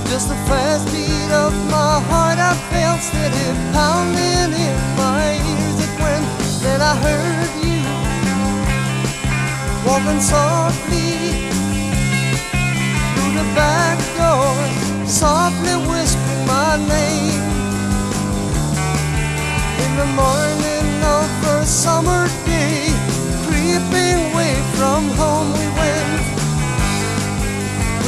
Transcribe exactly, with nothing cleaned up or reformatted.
Just the fast beat of my heart, I felt steady pounding in my ears. It went, then I heard you walking softly